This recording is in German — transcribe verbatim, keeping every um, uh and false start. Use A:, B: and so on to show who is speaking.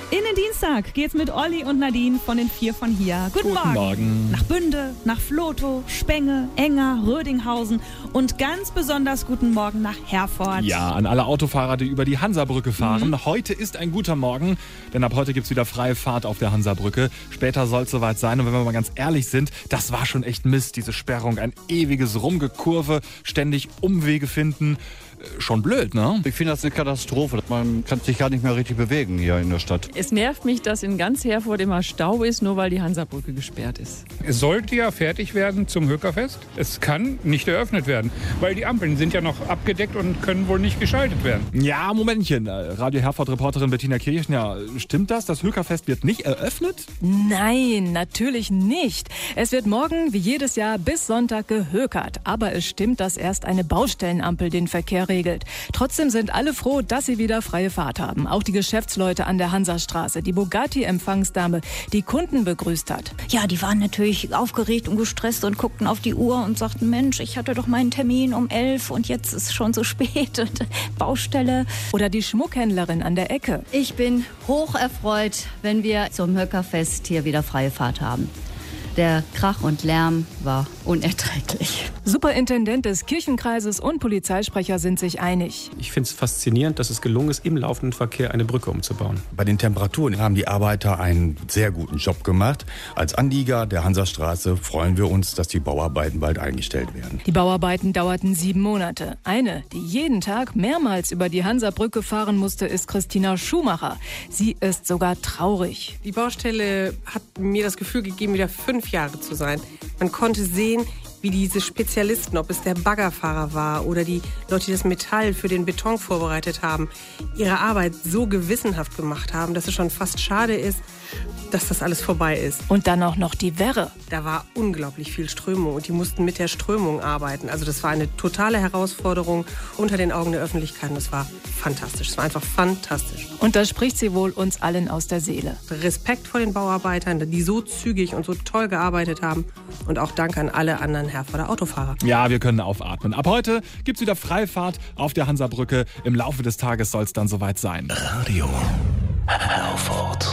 A: In den Dienstag geht's mit Olli und Nadine von den vier von hier. Guten,
B: Guten
A: Morgen.
B: Morgen.
A: Nach Bünde, nach Flotow, Spenge, Enger, Rödinghausen und ganz besonders guten Morgen nach Herford.
B: Ja, an alle Autofahrer, die über die Hansabrücke fahren.
A: Mhm.
B: Heute ist ein guter Morgen, denn ab heute gibt's wieder freie Fahrt auf der Hansabrücke. Später soll es soweit sein. Und wenn wir mal ganz ehrlich sind, das war schon echt Mist, diese Sperrung. Ein ewiges Rumgekurve, ständig Umwege finden. Schon blöd, ne?
C: Ich finde das eine Katastrophe. Man kann sich gar nicht mehr richtig bewegen hier in der Stadt.
D: Es nervt mich, dass in ganz Herford immer Stau ist, nur weil die Hansabrücke gesperrt ist.
E: Es sollte ja fertig werden zum Höckerfest. Es kann nicht eröffnet werden, weil die Ampeln sind ja noch abgedeckt und können wohl nicht geschaltet werden.
B: Ja, Momentchen. Radio Herford-Reporterin Bettina Kirchner, stimmt das? Das Höckerfest wird nicht eröffnet?
F: Nein, natürlich nicht. Es wird morgen wie jedes Jahr bis Sonntag gehökert. Aber es stimmt, dass erst eine Baustellenampel den Verkehr regelt. Trotzdem sind alle froh, dass sie wieder freie Fahrt haben. Auch die Geschäftsleute an der Hansastraße, die Bugatti-Empfangsdame, die Kunden begrüßt hat.
G: Ja, die waren natürlich aufgeregt und gestresst und guckten auf die Uhr und sagten, Mensch, ich hatte doch meinen Termin um elf und jetzt ist es schon so spät und Baustelle.
F: Oder die Schmuckhändlerin an der Ecke.
H: Ich bin hoch erfreut, wenn wir zum Höckerfest hier wieder freie Fahrt haben. Der Krach und Lärm war unerträglich.
F: Superintendent des Kirchenkreises und Polizeisprecher sind sich einig.
I: Ich finde es faszinierend, dass es gelungen ist, im laufenden Verkehr eine Brücke umzubauen.
J: Bei den Temperaturen haben die Arbeiter einen sehr guten Job gemacht. Als Anlieger der Hansastraße freuen wir uns, dass die Bauarbeiten bald eingestellt werden.
F: Die Bauarbeiten dauerten sieben Monate. Eine, die jeden Tag mehrmals über die Hansabrücke fahren musste, ist Christina Schumacher. Sie ist sogar traurig.
K: Die Baustelle hat mir das Gefühl gegeben, wieder fünf Jahre zu sein. Man konnte sehen, wie diese Spezialisten, ob es der Baggerfahrer war oder die Leute, die das Metall für den Beton vorbereitet haben, ihre Arbeit so gewissenhaft gemacht haben, dass es schon fast schade ist, dass das alles vorbei ist.
F: Und dann auch noch die Werre.
K: Da war unglaublich viel Strömung und die mussten mit der Strömung arbeiten. Also das war eine totale Herausforderung unter den Augen der Öffentlichkeit. Das war fantastisch. Es war einfach fantastisch.
F: Und das spricht sie wohl uns allen aus der Seele.
K: Respekt vor den Bauarbeitern, die so zügig und so toll gearbeitet haben. Und auch Dank an alle anderen Herforder Autofahrer.
B: Ja, wir können aufatmen. Ab heute gibt's wieder Freifahrt auf der Hansabrücke. Im Laufe des Tages soll es dann soweit sein.
L: Radio Herford.